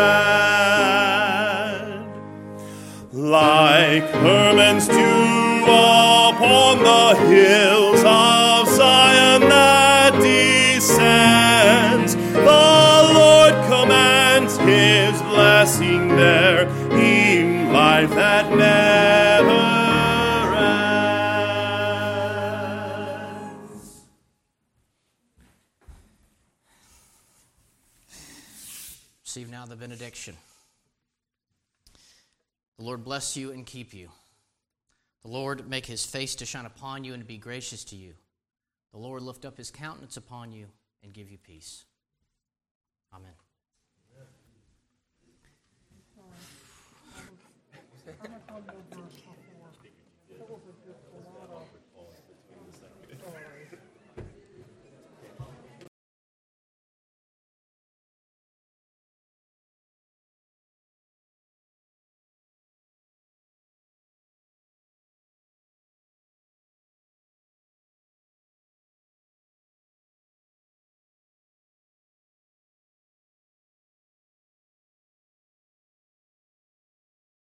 spread. Like Hermon's dew upon the hills of Zion that descends, the Lord commands his blessing there, in life that never ends.
Receive now the benediction. The Lord bless you and keep you. The Lord make his face to shine upon you and be gracious to you. The Lord lift up his countenance upon you and give you peace. Amen.